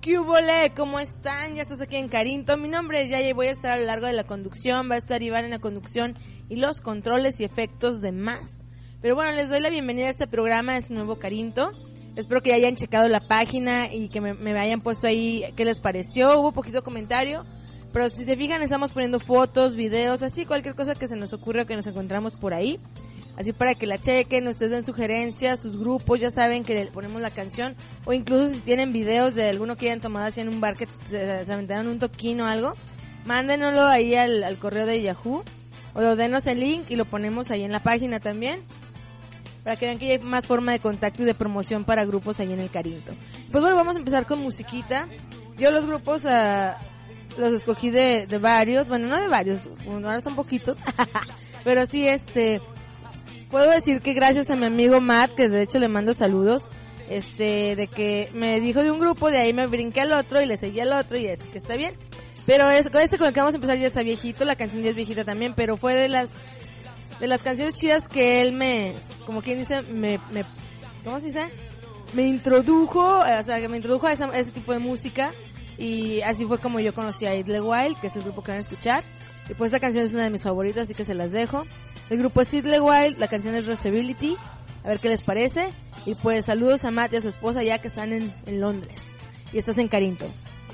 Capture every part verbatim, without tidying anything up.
¿Qué hubole? ¿Cómo están? Ya estás aquí en Carinto. Mi nombre es Yaya y voy a estar a lo largo de la conducción. Va a estar Iván en la conducción y los controles y efectos de más. Pero bueno, les doy la bienvenida a este programa, es un nuevo Carinto. Espero que ya hayan checado la página y que me, me hayan puesto ahí qué les pareció. Hubo poquito comentario, pero si se fijan estamos poniendo fotos, videos, así cualquier cosa que se nos ocurra que nos encontramos por ahí. Así para que la chequen, ustedes den sugerencias, sus grupos, ya saben que le ponemos la canción. O incluso si tienen videos de alguno que hayan tomado así en un bar que se, se aventaron un toquín o algo, mándenoslo ahí al, al correo de Yahoo. O denos el link y lo ponemos ahí en la página también. Para que vean que hay más forma de contacto y de promoción para grupos ahí en el Carinto. Pues bueno, vamos a empezar con musiquita. Yo los grupos uh, los escogí de, de varios, bueno, no de varios, ahora son poquitos. Pero sí, este... puedo decir que gracias a mi amigo Matt, que de hecho le mando saludos, este, de que me dijo de un grupo, de ahí me brinqué al otro y le seguí al otro y así que está bien. Pero es, con este con el que vamos a empezar ya está viejito, la canción ya es viejita también, pero fue de las de las canciones chidas que él me, como quien dice, me, me ¿cómo se dice? Me introdujo, o sea, que me introdujo a, esa, a ese tipo de música y así fue como yo conocí a Idlewild, que es el grupo que van a escuchar. Y pues esta canción es una de mis favoritas, así que se las dejo. El grupo es Idlewild, la canción es Rosability, a ver qué les parece. Y pues saludos a Matt y a su esposa ya que están en, en Londres. Y estás en Carinto.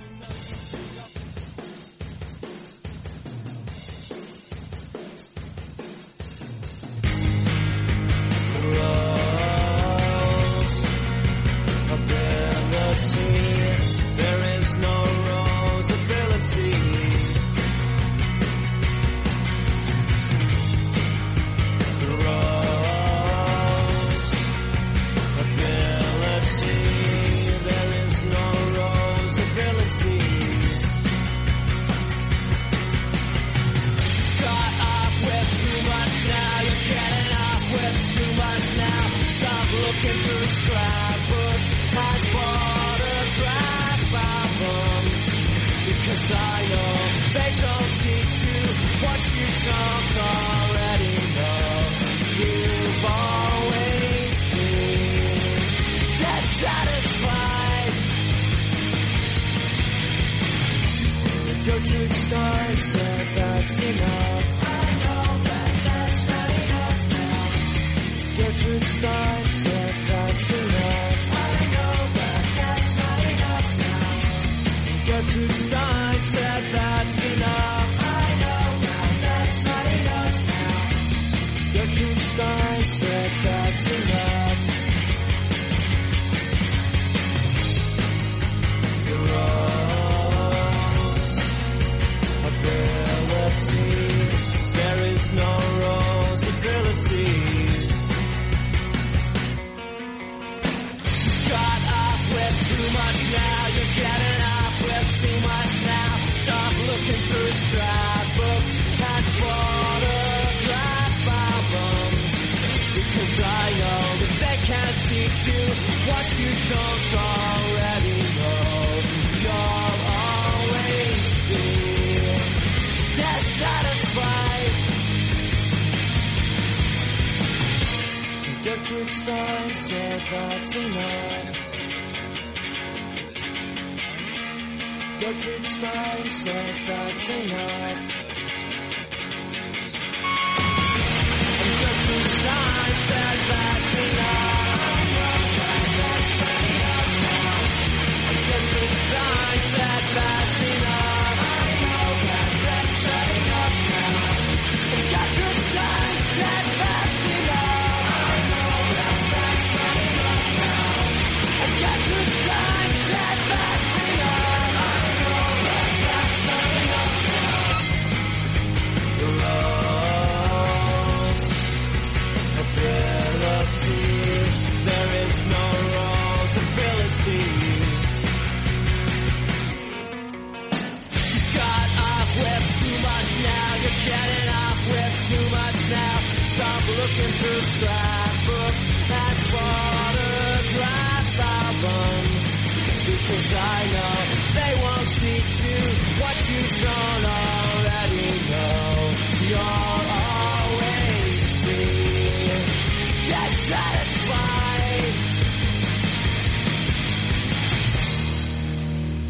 Gertrude Stein said that's enough. I know that that's not enough now. Gertrude Stein said that's enough. I know that that's not enough now. Gertrude Stein said that's enough. I know that that's not enough now. Gertrude Stein said that's enough. You're all there is no rosability. Cut off with too much now. You're getting off with too much now. Stop looking through scrapbooks and photograph albums, because I know that they can't teach you what you don't already know. You'll always be dissatisfied. Gertrude Stein said that's enough. Gertrude Stein said that's enough. And Gertrude Stein said that's enough. That's not enough now. And Gertrude Stein said that's enough. Gertrude Stein said that's enough. I know that that's not enough now. And Gertrude Stein said that's enough. I know that that's not enough now. The rose ability, there is no rose ability. Got off with too much now. You're getting off with too much now. Stop looking through scrapbooks and photograph albums, because I know they won't teach you what you don't already know. You'll always be dissatisfied.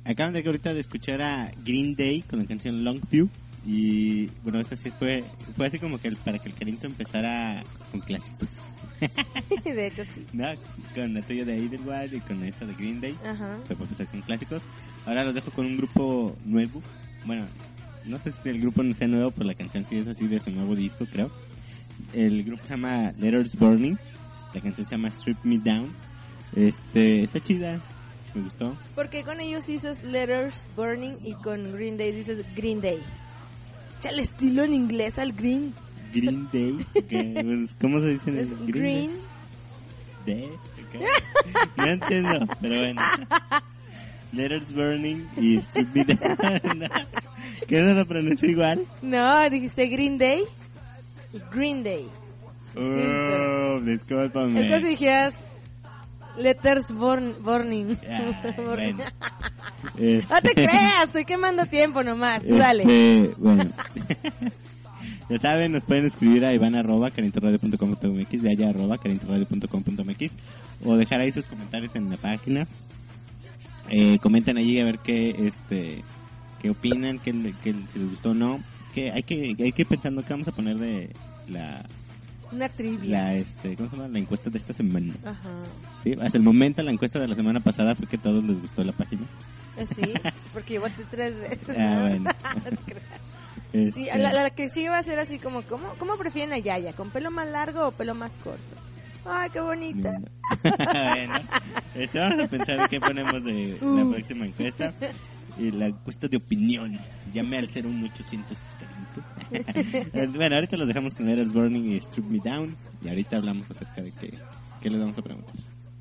acaban de ahorita de escuchar a Green Day con la canción Longview. Y bueno, eso sí fue, fue así como que el, para que el Carinto empezara con clásicos. De hecho, sí. No, con la tuya de Idlewild y con esta de Green Day. Ajá. Se puede empezar con clásicos. Ahora los dejo con un grupo nuevo. Bueno, no sé si el grupo no sea nuevo, pero la canción sí es así de su nuevo disco, creo. El grupo se llama Letters Burning. La canción se llama Strip Me Down. Este, está chida. Me gustó. Porque con ellos dices Letters Burning y con Green Day dices Green Day. Échale estilo en inglés al Green. Green Day. Okay. Pues, ¿cómo se dice en Es el Green Day? Okay. No entiendo, pero bueno. Letters Burning y Strip Me Down. ¿Qué no lo pronuncio igual? No, dijiste Green Day. Green Day. Oh, discúlpame. Es como si dijeras Letters burn, Burning. Ah, bueno. No te creas, estoy quemando tiempo nomás. Tú dale. Este, bueno. Ya saben, nos pueden escribir a iván arroba carintoradio punto com punto m x, de allá arroba carintoradio punto com punto m x, o dejar ahí sus comentarios en la página. Eh, comenten allí a ver qué este qué opinan, qué, qué si les gustó o no. Que hay que hay que ir pensando qué vamos a poner de la Una trivia. la este ¿cómo se llama? La encuesta de esta semana. Ajá. Sí, hasta el momento la encuesta de la semana pasada fue que a todos les gustó la página. Eh, sí, porque yo voté tres veces. Ah, ¿no? bueno. No te creas. Este, Sí, la, la que sí va a ser así como, ¿cómo, ¿cómo prefieren a Yaya? ¿Con pelo más largo o pelo más corto? Ay, qué bonita. Bueno, este, vamos a pensar qué ponemos de Uh. la próxima encuesta. Y la encuesta de opinión. Llame al cero uno ochocientos. Bueno, ahorita los dejamos con Letters Burning y Strip Me Down. Y ahorita hablamos acerca de qué, qué les vamos a preguntar.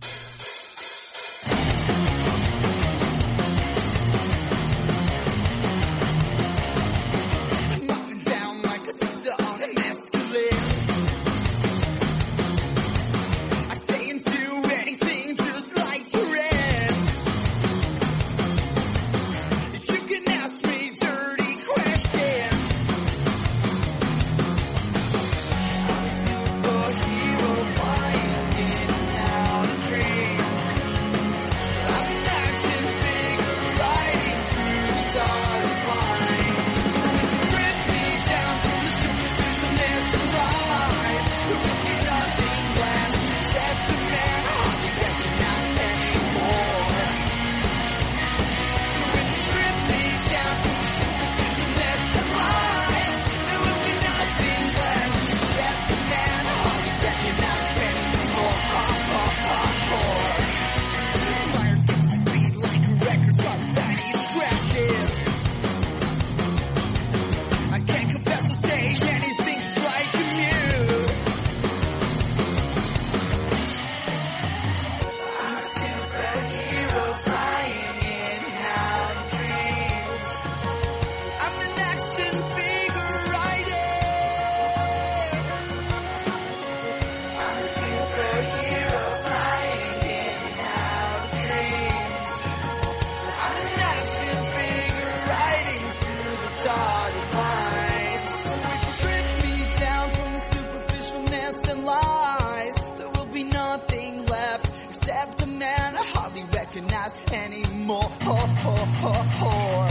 Anymore, ho, ho, ho, ho.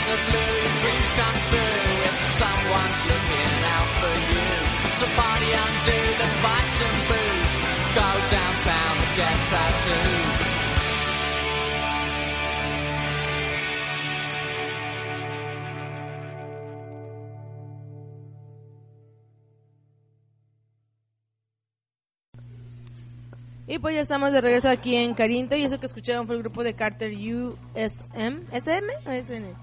the blue, dreams come true if someone's looking out for you. So party undo the spice and booze, go downtown and get tattoos. Y pues ya estamos de regreso aquí en Carinto, y eso que escucharon fue el grupo de Carter U S M. ¿S M o S N?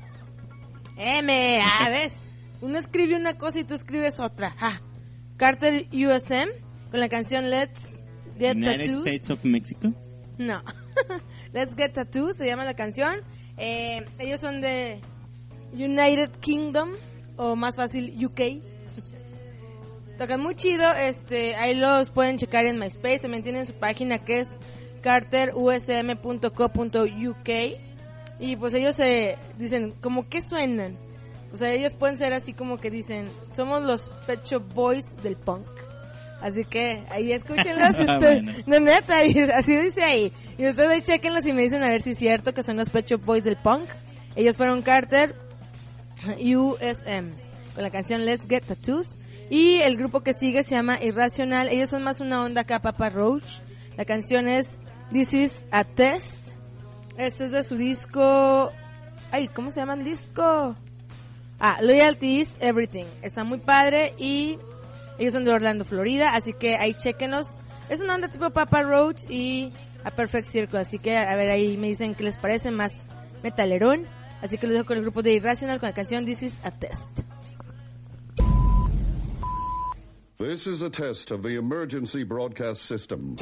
M, ah, ¿ves? Uno escribe una cosa y tú escribes otra. Ah. Carter U S M con la canción Let's Get United Tattoos. States of Mexico. No. Let's Get Tattoos se llama la canción. Eh, ellos son de United Kingdom, o más fácil U K. Tocan muy chido, este, ahí los pueden checar en MySpace, también tienen su página que es carter u s m punto co punto u k, y pues ellos se dicen, como que suenan, o sea, ellos pueden ser así como que dicen, somos los Pet Shop Boys del punk, así que ahí escúchenlos, usted, Bueno. no neta, y así dice ahí, y ustedes ahí chequenlos y me dicen a ver si es cierto que son los Pet Shop Boys del punk. Ellos fueron Carter U S M con la canción Let's Get Tattoos. Y el grupo que sigue se llama Irrational. Ellos son más una onda acá, Papa Roach. La canción es This Is a Test. Este es de su disco. Ay, ¿cómo se llama el disco? Ah, Loyalty is Everything. Está muy padre. Y ellos son de Orlando, Florida. Así que ahí chequenos. Es una onda tipo Papa Roach y A Perfect Circle. Así que a ver, ahí me dicen qué les parece, más metalerón. Así que los dejo con el grupo de Irrational con la canción This Is a Test. This is a test of the emergency broadcast system.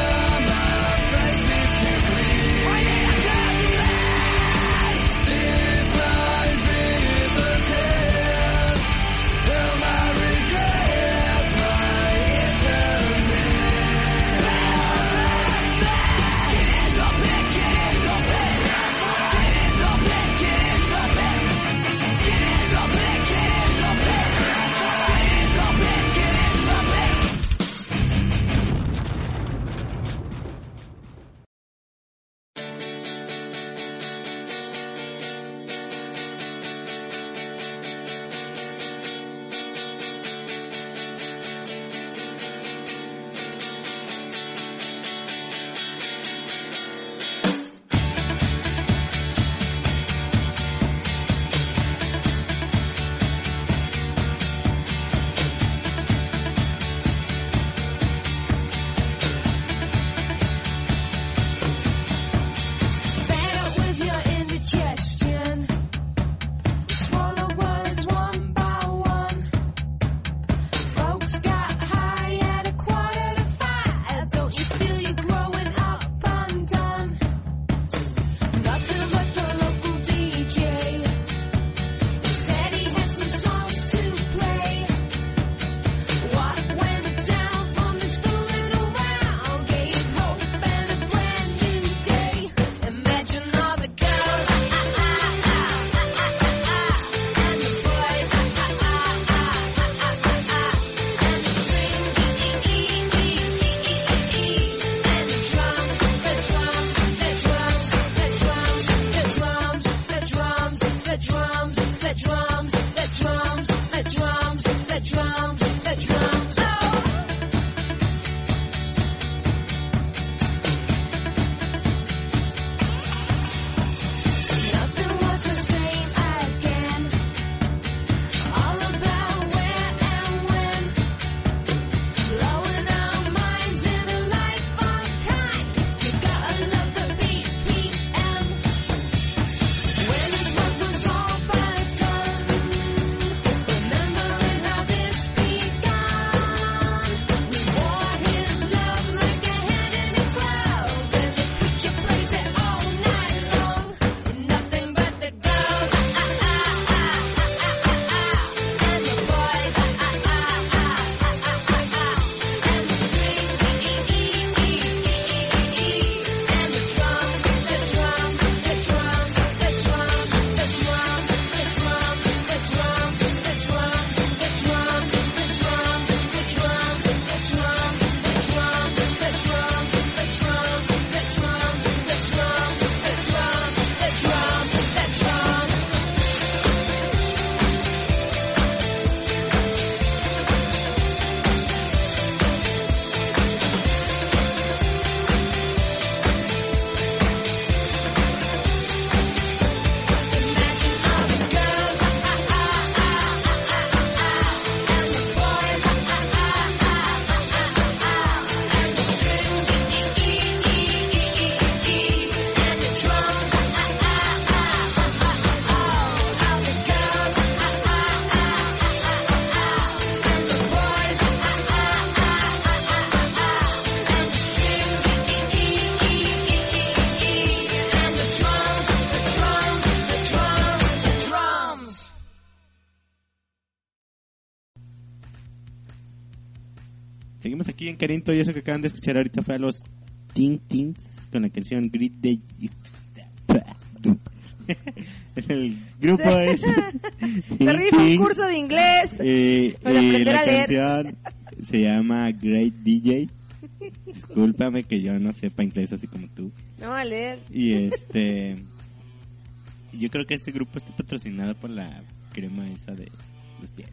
This seguimos aquí en Carinto y eso que acaban de escuchar ahorita fue a los Ting Tings con la canción Great Day. El grupo Sí. es Se rifa un curso de inglés eh, para eh, aprender la a leer. canción se llama Great D J. Discúlpame que yo no sepa inglés así como tú. No, a leer. Y este yo creo que este grupo está patrocinado por la crema esa de los pies.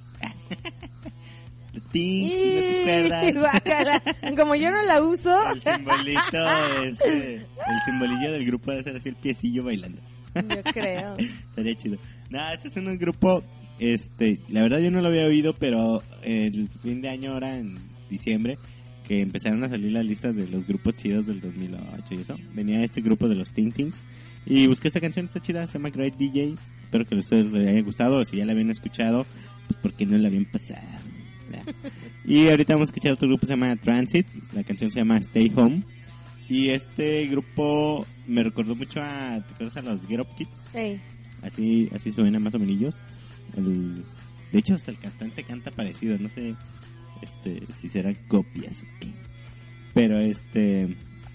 La Ting, ¿no te acuerdas? Y guácala. Como yo no la uso. El simbolito es, eh, el simbolillo del grupo debe ser así el piecillo bailando. Yo creo. Estaría chido. Nada, este es un grupo, este, la verdad yo no lo había oído, pero el fin de año ahora en diciembre, que empezaron a salir las listas de los grupos chidos del dos mil ocho y eso, venía este grupo de los Ting Tings y busqué esta canción, está chida, se llama Great D J. Espero que a ustedes les haya gustado, o si ya la habían escuchado, pues porque no la habían pasado. ¿Verdad? Y ahorita vamos a escuchar otro grupo, se llama Transit, la canción se llama Stay Home. Y este grupo me recordó mucho a, ¿te acuerdas a los Get Up Kids? Ey. Así así suena más o menos. El, de hecho hasta el cantante canta parecido, no sé este si serán copias o qué. Pero este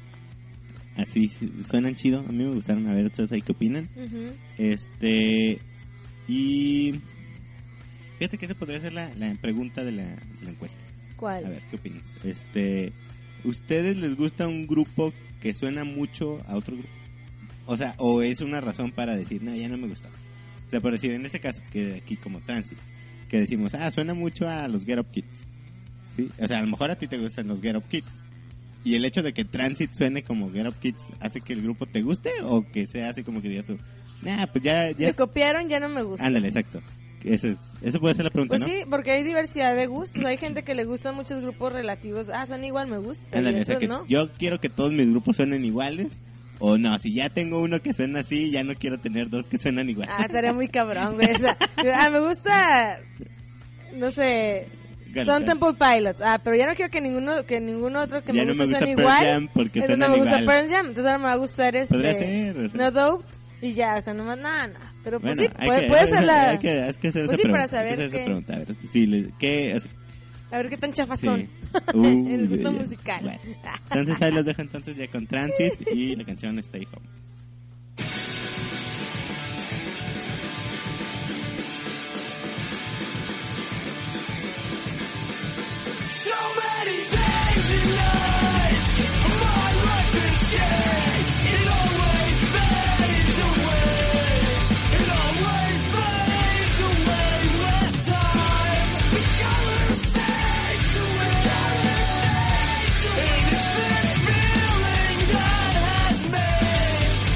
así suenan chido, a mí me gustaron, a ver ustedes ahí qué opinan. Ujú. Este y fíjate que esa podría ser la, la pregunta de la, de la encuesta. ¿Cuál? A ver, ¿qué opinas? Este, ¿ustedes les gusta un grupo que suena mucho a otro grupo? O sea, o es una razón para decir, no, ya no me gustó. O sea, por decir, en este caso, que aquí como Transit, que decimos, ah, suena mucho a los Get Up Kids. ¿Sí? O sea, a lo mejor a ti te gustan los Get Up Kids. Y el hecho de que Transit suene como Get Up Kids, ¿hace que el grupo te guste? ¿O que se hace como que digas tú, nah, pues ya... ya... Me copiaron, ya no me gusta. Ándale, exacto. Eso, es, eso puede ser la pregunta, Pues ¿no? sí, porque hay diversidad de gustos. Hay gente que le gustan muchos grupos relativos. Ah, son igual, me gusta. Ándale, Y o sea otros que no. yo quiero que todos mis grupos suenen iguales. O no, si ya tengo uno que suena así, ya no quiero tener dos que suenan igual. Ah, estaría muy cabrón, güey. O sea, ah, me gusta, no sé, Gana, Stone gana. Temple Pilots. Ah, pero ya no quiero que ninguno, que ningún otro que Ya me no me guste gusta suene Pearl igual. Jam porque Entonces no suenan me gusta igual. Pearl Jam. Entonces ahora me va a gustar este, Podría ser, o sea. No Doubt. Y ya, o sea, nomás nada, nada. Pero pues Bueno, sí, hay puede, que- puede hay ser que- la... Hay que, hay que hacer Pues esa sí, para pregunta, hay que saber hacer esa qué- pregunta. A ver, si le, ¿qué? O sea, A ver qué tan chafas sí. son. Uh, El gusto ya, ya. musical. Bueno, entonces ahí los dejo entonces ya con Transit y la canción Stay Home. So many days and nights, my life is gay. It always fades away. It always fades away with time. The color fades away. And it's this feeling that has made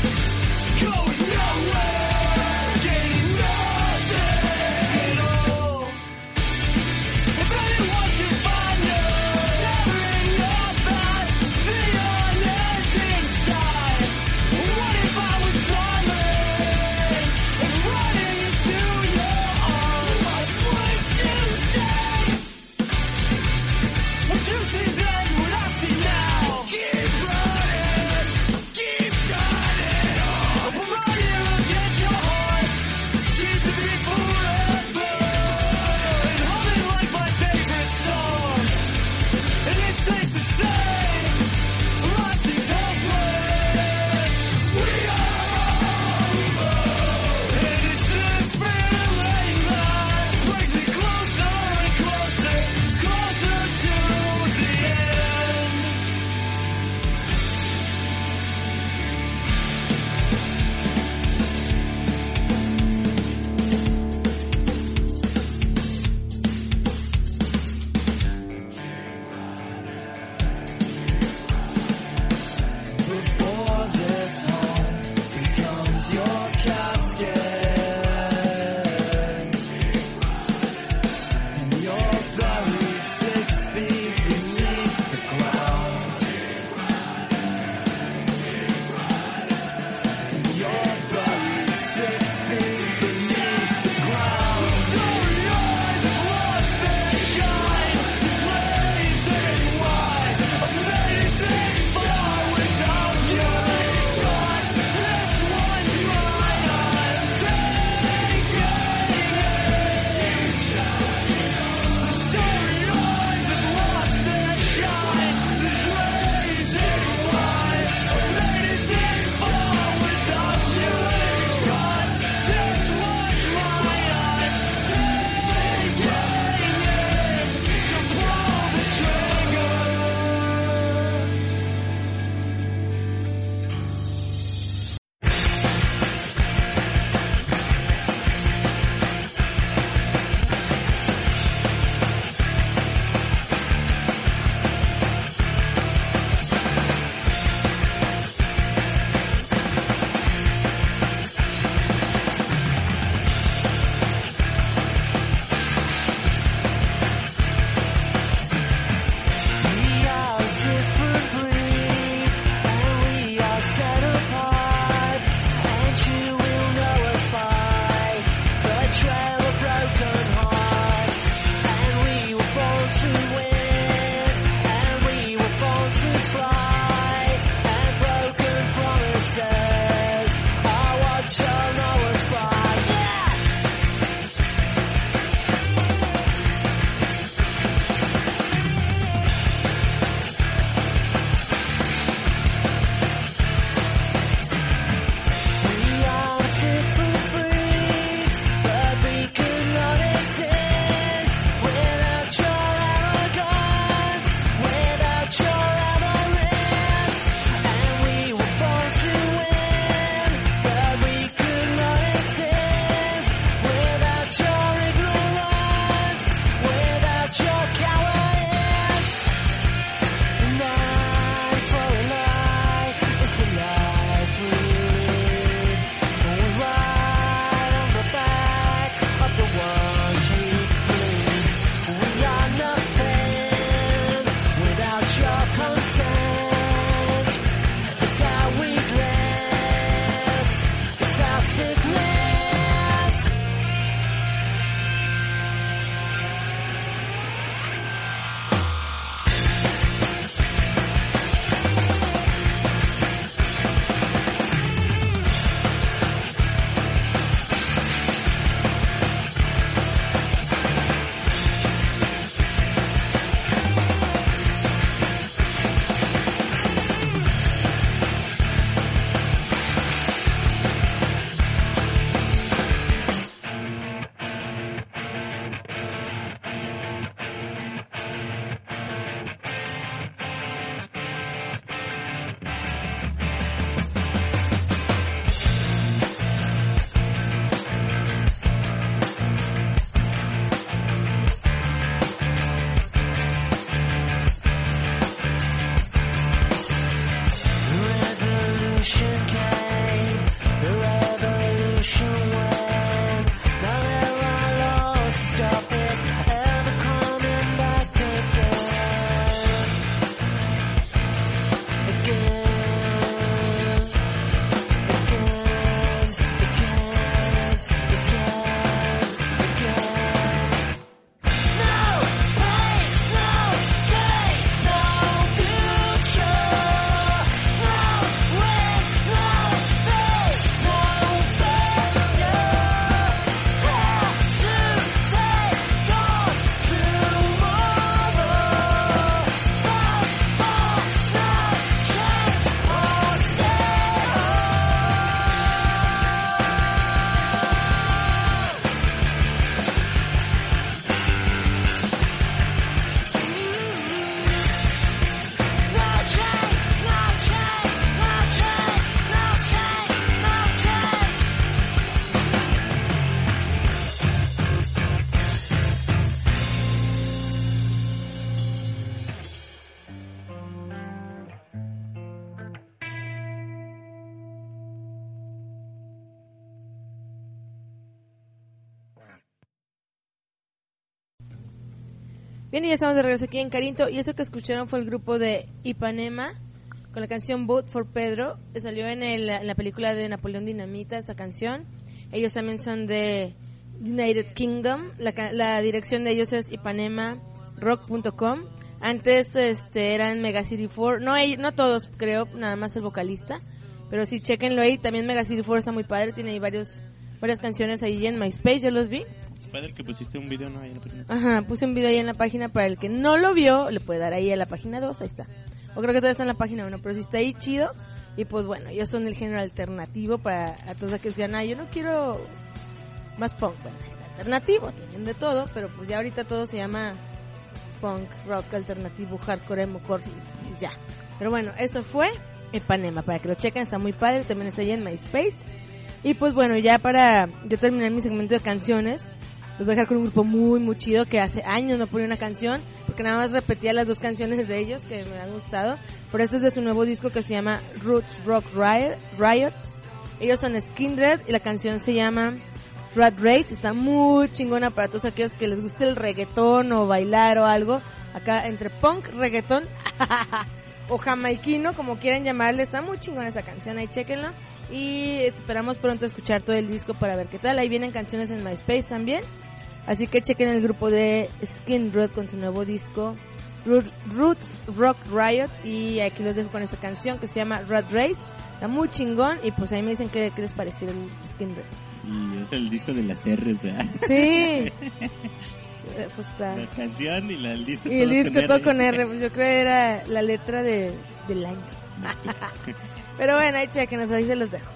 Bien, y ya estamos de regreso aquí en Carinto. Y eso que escucharon fue el grupo de Ipanema con la canción Vote for Pedro. Salió en, el, en la película de Napoleón Dinamita esta canción. Ellos también son de United Kingdom. La, la dirección de ellos es ipanema rock punto com. Antes este, eran Megacity cuatro. No, hay, no todos, creo, nada más el vocalista. Pero sí, chequenlo ahí. También Megacity cuatro está muy padre. Tiene ahí varios, varias canciones ahí en MySpace. Yo los vi. Padre que pusiste un video, ¿no? Ahí en la página. Ajá, puse un video ahí en la página. Para el que no lo vio, le puede dar ahí a la página dos. Ahí está. O creo que todavía está en la página uno, pero si está ahí, chido. Y pues bueno, ellos son el género alternativo para a todos aquellos que digan, ah, yo no quiero más punk. Bueno, está alternativo, tienen de todo, pero pues ya ahorita todo se llama punk, rock, alternativo, hardcore, emo, core, y ya. Pero bueno, eso fue Ipanema, para que lo chequen, está muy padre, también está ahí en MySpace. Y pues bueno, ya para yo terminar mi segmento de canciones, los voy a dejar con un grupo muy, muy chido que hace años no ponía una canción, porque nada más repetía las dos canciones de ellos que me han gustado. Pero este es de su nuevo disco que se llama Roots Rock Riot. Riot. Ellos son Skindred y la canción se llama Rat Race. Está muy chingona para todos aquellos que les guste el reggaetón o bailar o algo. Acá entre punk, reggaetón o jamaiquino, como quieran llamarle. Está muy chingona esa canción, ahí chéquenlo. Y esperamos pronto escuchar todo el disco para ver qué tal. Ahí vienen canciones en MySpace también. Así que chequen el grupo de Skindred con su nuevo disco Roots, Roots Rock Riot. Y aquí los dejo con esta canción que se llama Rat Race. Está muy chingón. Y pues ahí me dicen qué, qué les pareció el Skindred. Y es el disco de las R's, ¿verdad? Sí. Pues está. La canción y la, el disco. Y el disco todo con R. Pues yo creo que era la letra de, del año. Pero bueno, ahí chequenos, ahí se los dejo.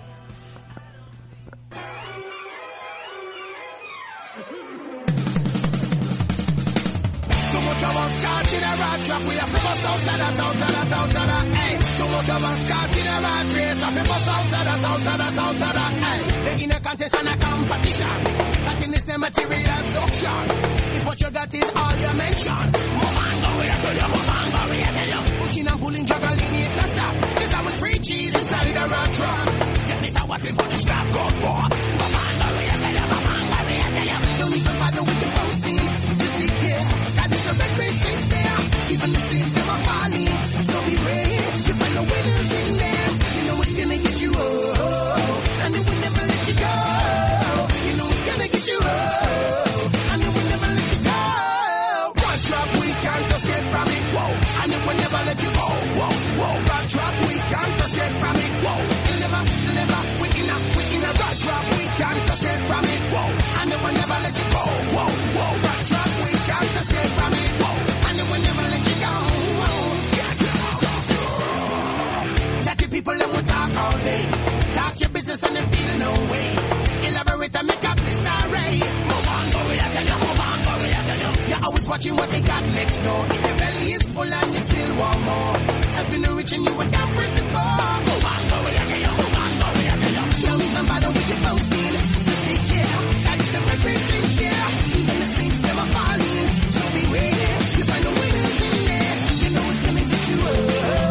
Too much of us caught in a rat trap. We have to bust out of that, out of that, out of that. Hey, too much of us caught in a rat race. Have to bust out of that, out of that, out of that. Hey, they in a contest and a competition. Nothing is the material structure. If what you got is all you mention, move on, go with it, move on, go with it. Pushing and pulling, juggling, it no stop. Cause I was free cheese inside the rat trap. Get me to what we for the strap, go for. Move on, go with it, move on, go with it. Don't even bother with the posting. Just take care. The red race ain't fair. Even the saints never falling. So beware. You find the winners in there. You know it's gonna get you oh, and it will never let you go. You know it's gonna get you oh, and it will never let you go. One drop we can't escape from it. Whoa, and it will never let you go. Whoa, whoa. One drop we can't escape from it. Whoa, you never, you never. We in a, we in a one drop we can't escape from it. Whoa, and it will never let you go. Whoa, whoa. One drop we can't escape from it. People that will talk all day. Talk your business and then feel no way. Elaborate and make up the story. Move on, go with that, you move on, go with that, you. You're always watching what they got next door. If your belly is full and you still want more, helping the rich and you would not press the bar. Move on, go with that, you move on, go with that, you. Don't even bother with your boasting. Just take care. That is a red race in here. Even the saints never falling. So beware. You find the winners in there. You know it's gonna get you up.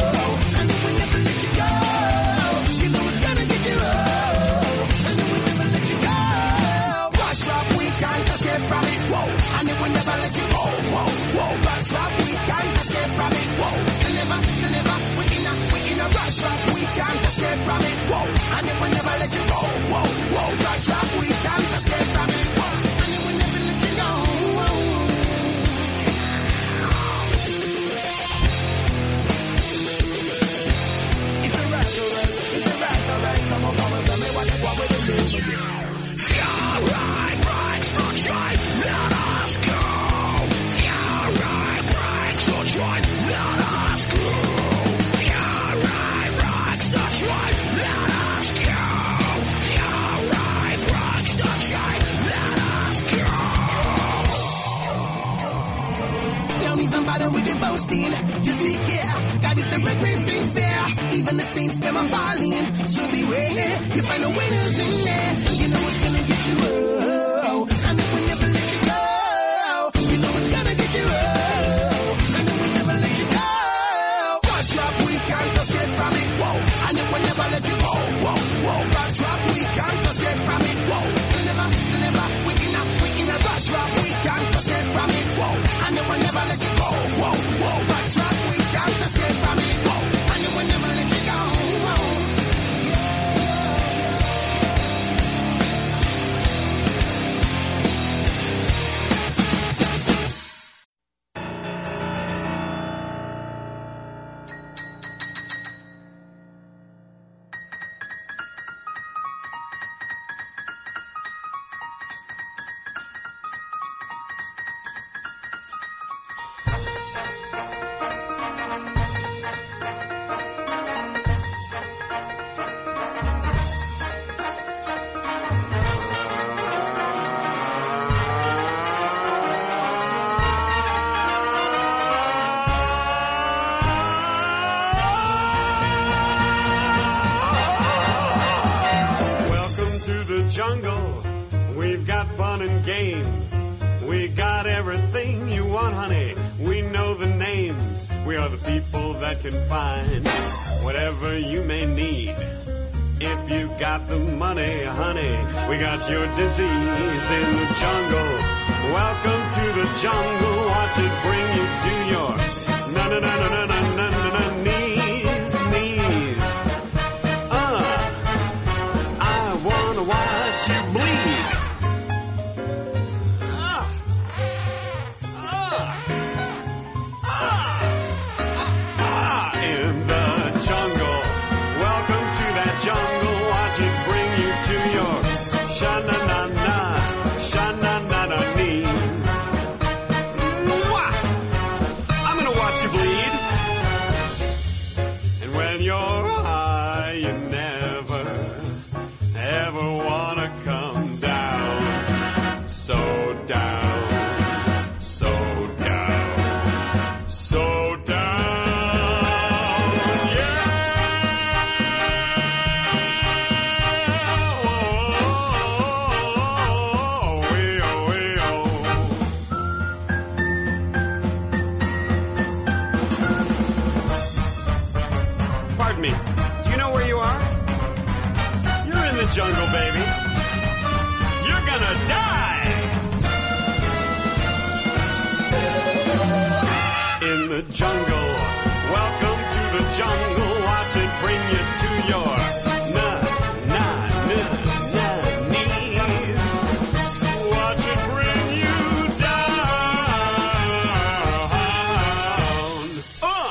Never let you go, whoa, whoa, rat trap, we can't escape from it, whoa, you never, you never, we in a, we in a rat trap, we can't escape from it, whoa, and it will never let you go, whoa, whoa, rat trap, we can't escape from it, whoa, and it will never let you go, whoa. It's a rat race, it's a rat race, someone come and tell me what they want with the real again. Fly, right, right, not try, let us go. Try, let us go. Yeah, right, rocks, that's right, let us go. Yeah, right, rocks, that's right, let us go. Don't even bother with your boasting, just take care. God is a red race ain't fair. Even the saints, them are falling. So beware, you find the winners in there. You know it's gonna get you oh, and it will never let you go. You know it's gonna get you oh. And it will never let you go, whoa, whoa, rat trap, we can't escape from it, whoa, you never, you never, we in a, we in a rat trap, we can't escape from it, whoa, and it will never let jungle, we've got fun and games. We got everything you want, honey. We know the names. We are the people that can find whatever you may need. If you got the money, honey, we got your disease in the jungle. Welcome to the jungle. Watch it bring you to your na na na na na na na na na knees, knees. Uh, I wanna watch you bleed. Ah, ah, ah, ah, in the jungle. Welcome to that jungle. Watch it bring you to your sha-na-na-na, sha-na-na-na knees. Mwah! I'm gonna watch you bleed. And when you're high, you never, ever wanna come down. So down, so down, so down. Me. Do you know where you are? You're in the jungle, baby. You're gonna die. In the jungle. Welcome to the jungle. Watch it bring you to your na na na na knees. Watch it bring you down. Uh.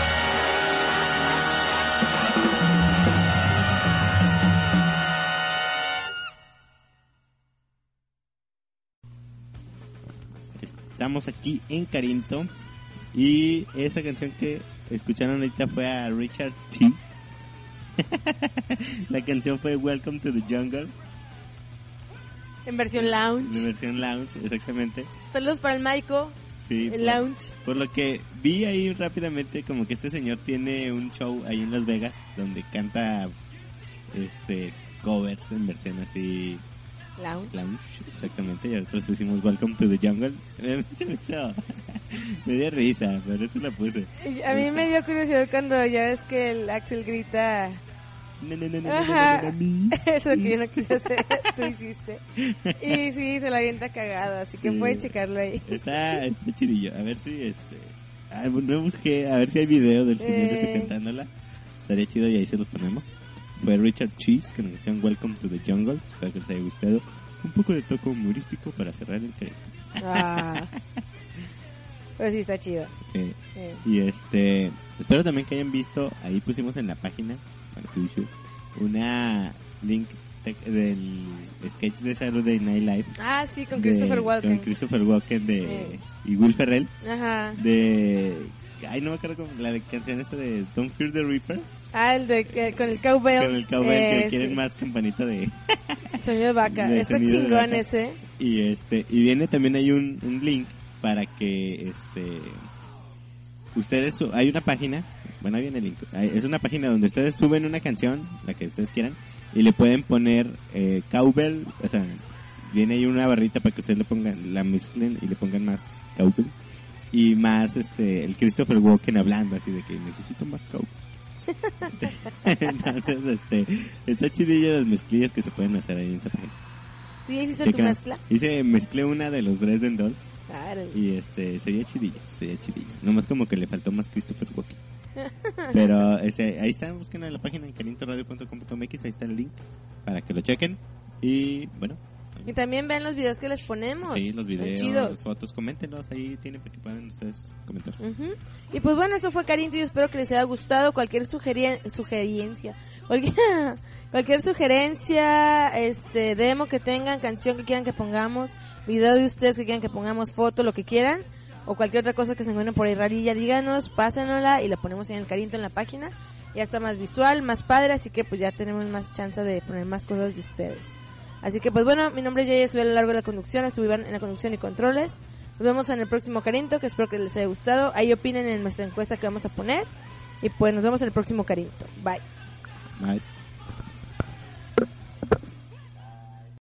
Estamos aquí en Carinto y esa canción que escucharon ahorita fue a Richard Cheese. La canción fue Welcome to the Jungle. En versión lounge. En versión lounge, exactamente. Saludos para el Maiko. Sí, el por, lounge. Por lo que vi ahí rápidamente, como que este señor tiene un show ahí en Las Vegas donde canta este covers en versión así Lounge. Lounge, exactamente. Y nosotros pusimos Welcome to the Jungle. Me dio risa, pero eso la puse. A mí me dio curiosidad cuando ya ves que el Axel grita. No, no, no, no, Ajá. no, no, no, no. Eso que yo no quise hacer, tú hiciste. Y sí, se la avienta cagado, así que Sí. pueden checarlo ahí. Está, está chidillo. A ver si este. Ah, no busqué, a ver si hay video del señor Eh. este cantándola. Estaría chido y ahí se los ponemos. Fue Richard Cheese con la canción Welcome to the Jungle. Espero que les haya gustado. Un poco de toque humorístico para cerrar el crédito. Ah. Pero sí está chido. Sí. Eh. Y este, espero también que hayan visto, ahí pusimos en la página, bueno, YouTube, una link de- del sketch de Saturday Night Live. Ah, sí, con de- Christopher Walken. Con Christopher Walken de, Eh. y Will Ferrell. Ajá. De, ay, no me acuerdo como la de canción esa de Don't Fear the Reaper. Ah, el de eh, con el cowbell. Con el cowbell Eh, que quieren sí. más campanita de... Sonido de vaca. de Está sonido de chingón vaca. ese. Y este, y viene también hay un, un link para que este ustedes su- hay una página, bueno, ahí viene el link. Hay- Es una página donde ustedes suben una canción, la que ustedes quieran, y le pueden poner eh, cowbell, o sea, viene ahí una barrita para que ustedes le pongan, la mezclen y le pongan más cowbell y más este el Christopher Walken hablando así de que necesito más cowbell. Entonces, este, está chidillo las mezclillas que se pueden hacer ahí en esa página. ¿Tú ya hiciste tu Checa, mezcla? hice, mezclé una de los Dresden Dolls Árale. y este, sería chidillo, sería chidillo. Nomás como que le faltó más Christopher Walken. Pero ese, ahí está, busquen en la página en carinto radio punto com punto m x, ahí está el link para que lo chequen. Y bueno, Y también vean los videos que les ponemos. sí, los Están videos, chidos. las fotos, coméntenlos, ahí tienen para que puedan ustedes comentar. Ujú. Y pues bueno, eso fue Carinto y espero que les haya gustado. Cualquier sugería- sugerencia, cualquier, cualquier sugerencia, este demo que tengan, canción que quieran que pongamos, video de ustedes que quieran que pongamos, foto, lo que quieran, o cualquier otra cosa que se encuentren por ahí rarilla, díganos, pásenosla y la ponemos en el Carinto en la página. Ya está más visual, más padre, así que pues ya tenemos más chance de poner más cosas de ustedes. Así que pues bueno, mi nombre es Yaya, estuve a lo largo de la conducción, estuve Iván en la conducción y controles. Nos vemos en el próximo Carinto, que espero que les haya gustado. Ahí opinen en nuestra encuesta que vamos a poner. Y pues nos vemos en el próximo Carinto. Bye. Bye.